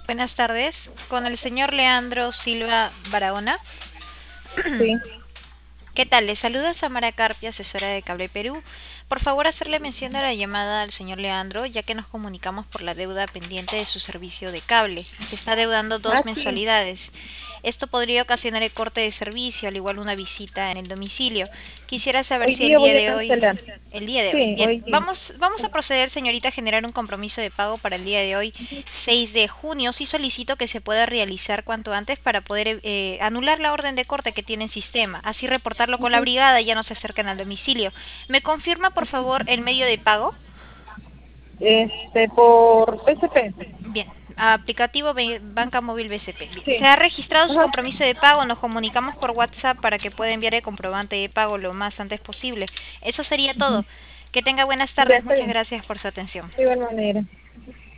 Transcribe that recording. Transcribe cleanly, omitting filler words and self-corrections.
Buenas tardes, con el señor Leandro Silva Barahona. Sí. ¿Qué tal? Le saluda Samara Carpia, asesora de Cable Perú. Por favor, hacerle mención de la llamada al señor Leandro, ya que nos comunicamos por la deuda pendiente de su servicio de cable. Se está deudando Ah, dos sí. mensualidades. Esto podría ocasionar el corte de servicio, al igual una visita en el domicilio. Quisiera saber Hoy si el día día voy a de hoy, cancelar. el día de hoy, Sí, bien, hoy día. vamos a proceder, señorita, a generar un compromiso de pago para el día de hoy, 6 de junio. Sí solicito que se pueda realizar cuanto antes para poder anular la orden de corte que tiene en sistema, así reportarlo con la Ujú. brigada y ya no se acercan al domicilio. ¿Me confirma, por favor, el medio de pago? Por PSP. Bien, aplicativo Banca Móvil BCP. Bien, se Sí. ha registrado su Ajá. compromiso de pago, nos comunicamos por WhatsApp para que pueda enviar el comprobante de pago lo más antes posible. Eso sería todo. Ujú. Que tenga buenas Ya tardes, está muchas bien. gracias por su atención. De igual manera.